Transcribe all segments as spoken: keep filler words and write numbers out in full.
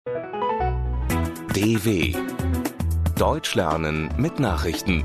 D W Deutsch lernen mit Nachrichten.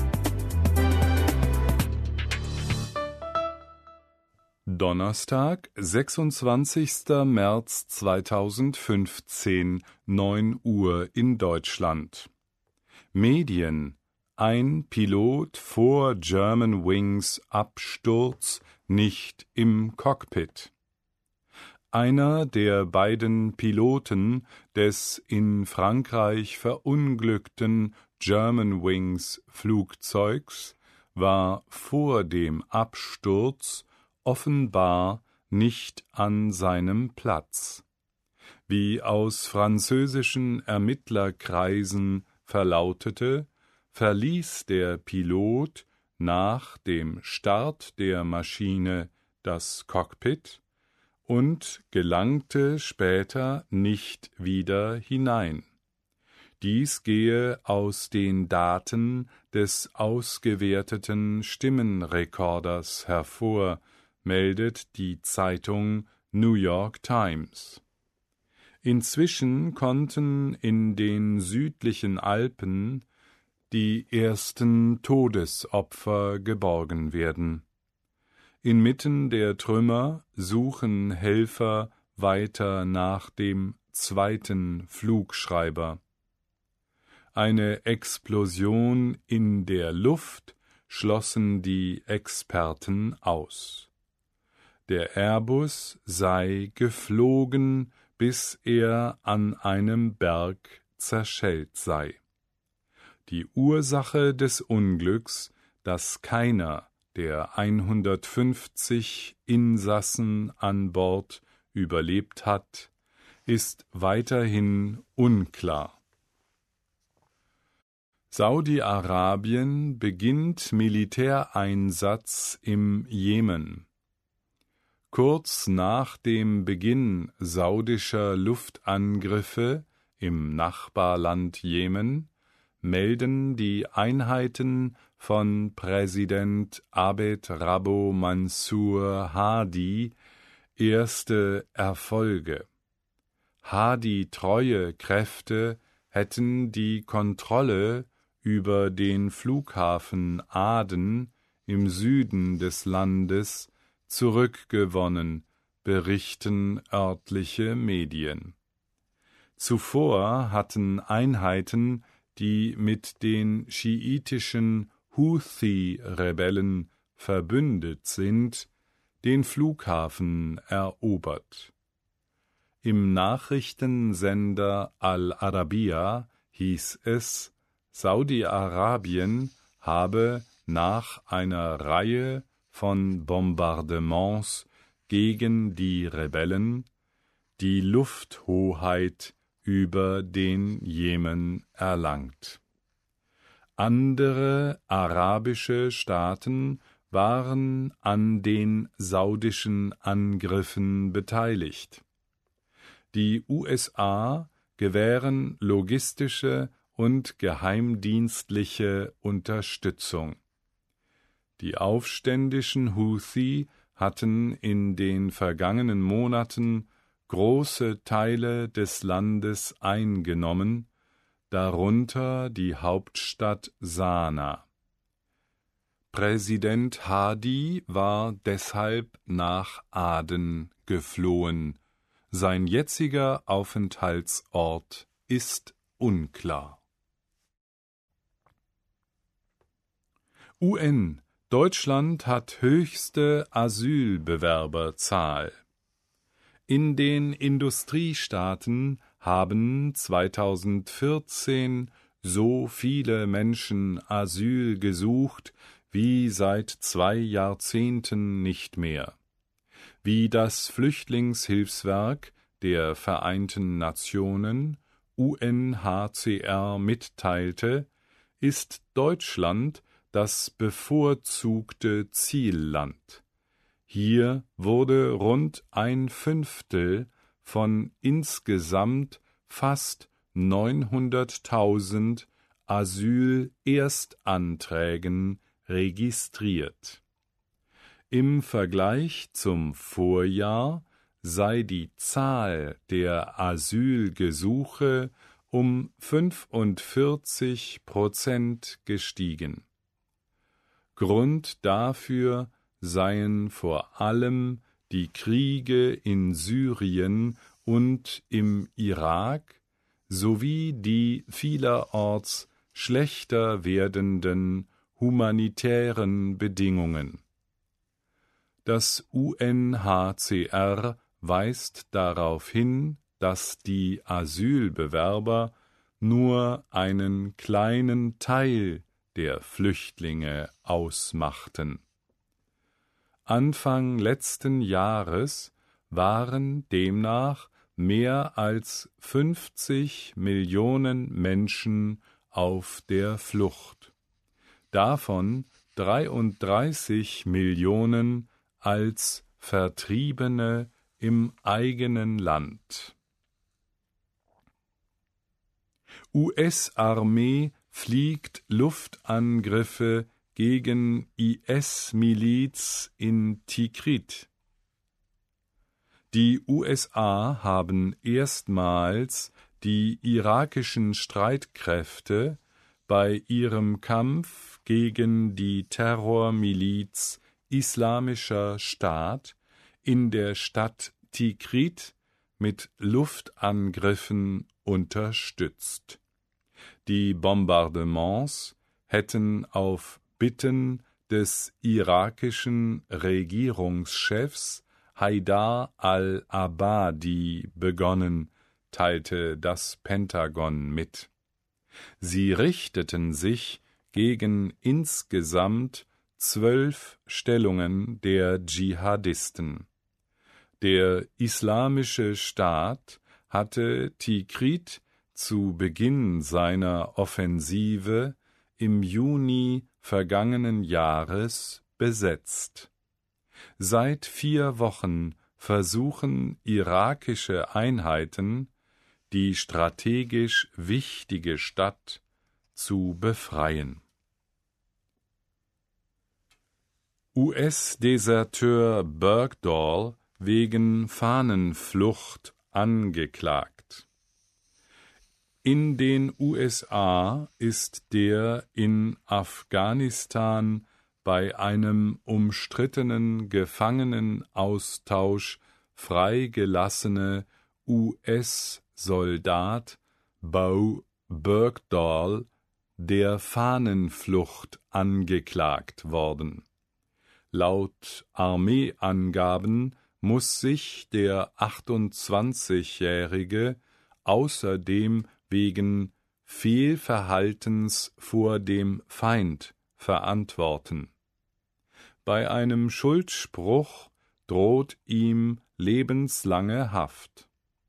Donnerstag, sechsundzwanzigster März zweitausendfünfzehn, neun Uhr in Deutschland. Medien: Ein Pilot vor Germanwings Absturz nicht im Cockpit. Einer der beiden Piloten des in Frankreich verunglückten Germanwings Flugzeugs war vor dem Absturz offenbar nicht an seinem Platz. Wie aus französischen Ermittlerkreisen verlautete, verließ der Pilot nach dem Start der Maschine das Cockpit und gelangte später nicht wieder hinein. Dies gehe aus den Daten des ausgewerteten Stimmenrekorders hervor, meldet die Zeitung New York Times. Inzwischen konnten in den südlichen Alpen die ersten Todesopfer geborgen werden. Inmitten der Trümmer suchen Helfer weiter nach dem zweiten Flugschreiber. Eine Explosion in der Luft schlossen die Experten aus. Der Airbus sei geflogen, bis er an einem Berg zerschellt sei. Die Ursache des Unglücks, dass keiner der hundertfünfzig Insassen an Bord überlebt hat, ist weiterhin unklar. Saudi-Arabien beginnt Militäreinsatz im Jemen. Kurz nach dem Beginn saudischer Luftangriffe im Nachbarland Jemen melden die Einheiten von Präsident Abed Rabbo Mansur Hadi erste Erfolge. Hadi-treue Kräfte hätten die Kontrolle über den Flughafen Aden im Süden des Landes zurückgewonnen, berichten örtliche Medien. Zuvor hatten Einheiten, die mit den schiitischen Houthi-Rebellen verbündet sind, den Flughafen erobert. Im Nachrichtensender Al-Arabiya hieß es, Saudi-Arabien habe nach einer Reihe von Bombardements gegen die Rebellen die Lufthoheit über den Jemen erlangt. Andere arabische Staaten waren an den saudischen Angriffen beteiligt. Die U S A gewähren logistische und geheimdienstliche Unterstützung. Die aufständischen Houthi hatten in den vergangenen Monaten große Teile des Landes eingenommen, darunter die Hauptstadt Sanaa. Präsident Hadi war deshalb nach Aden geflohen. Sein jetziger Aufenthaltsort ist unklar. U N: Deutschland hat höchste Asylbewerberzahl. In den Industriestaaten haben zweitausendvierzehn so viele Menschen Asyl gesucht wie seit zwei Jahrzehnten nicht mehr. Wie das Flüchtlingshilfswerk der Vereinten Nationen U N H C R mitteilte, ist Deutschland das bevorzugte Zielland. Hier wurde rund ein Fünftel von insgesamt fast neunhunderttausend Asylerstanträgen registriert. Im Vergleich zum Vorjahr sei die Zahl der Asylgesuche um fünfundvierzig Prozent gestiegen. Grund dafür seien vor allem die Kriege in Syrien und im Irak sowie die vielerorts schlechter werdenden humanitären Bedingungen. Das U N H C R weist darauf hin, dass die Asylbewerber nur einen kleinen Teil der Flüchtlinge ausmachten. Anfang letzten Jahres waren demnach mehr als fünfzig Millionen Menschen auf der Flucht, davon dreiunddreißig Millionen als Vertriebene im eigenen Land. U S-Armee fliegt Luftangriffe gegen I S-Miliz in Tikrit. Die U S A haben erstmals die irakischen Streitkräfte bei ihrem Kampf gegen die Terrormiliz Islamischer Staat in der Stadt Tikrit mit Luftangriffen unterstützt. Die Bombardements hätten auf Bitten des irakischen Regierungschefs Haidar al-Abadi begonnen, teilte das Pentagon mit. Sie richteten sich gegen insgesamt zwölf Stellungen der Dschihadisten. Der Islamische Staat hatte Tikrit zu Beginn seiner Offensive im Juni vergangenen Jahres besetzt. Seit vier Wochen versuchen irakische Einheiten, die strategisch wichtige Stadt zu befreien. U S-Deserteur Bergdahl wegen Fahnenflucht angeklagt. In den U S A ist der in Afghanistan bei einem umstrittenen Gefangenenaustausch freigelassene U S-Soldat Bo Bergdahl der Fahnenflucht angeklagt worden. Laut Armeeangaben muss sich der achtundzwanzigjährige außerdem wegen Fehlverhaltens vor dem Feind verantworten. Bei einem Schuldspruch droht ihm lebenslange Haft.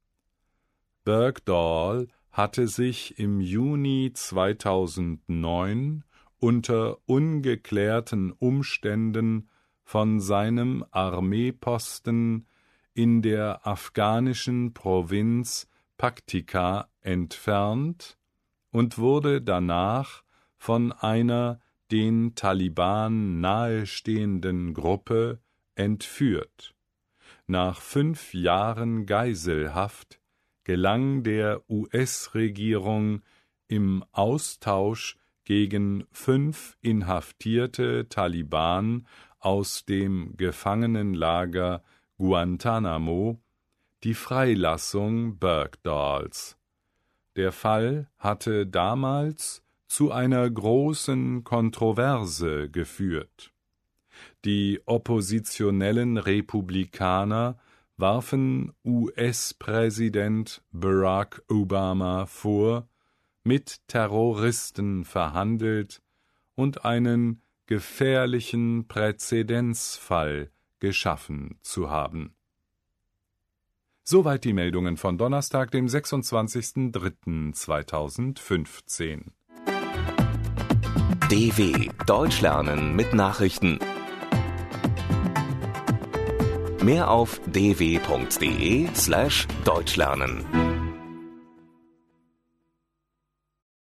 Bergdahl hatte sich im Juni zweitausendneun unter ungeklärten Umständen von seinem Armeeposten in der afghanischen Provinz Paktika entfernt und wurde danach von einer den Taliban nahestehenden Gruppe entführt. Nach fünf Jahren Geiselhaft gelang der U S-Regierung im Austausch gegen fünf inhaftierte Taliban aus dem Gefangenenlager Guantanamo die Freilassung Bergdahls. Der Fall hatte damals zu einer großen Kontroverse geführt. Die oppositionellen Republikaner warfen U S-Präsident Barack Obama vor, mit Terroristen verhandelt und einen gefährlichen Präzedenzfall geschaffen zu haben. Soweit die Meldungen von Donnerstag, dem sechsundzwanzigsten dritten zweitausendfünfzehn. D W Deutsch lernen mit Nachrichten. Mehr auf d w punkt d e slash deutsch lernen.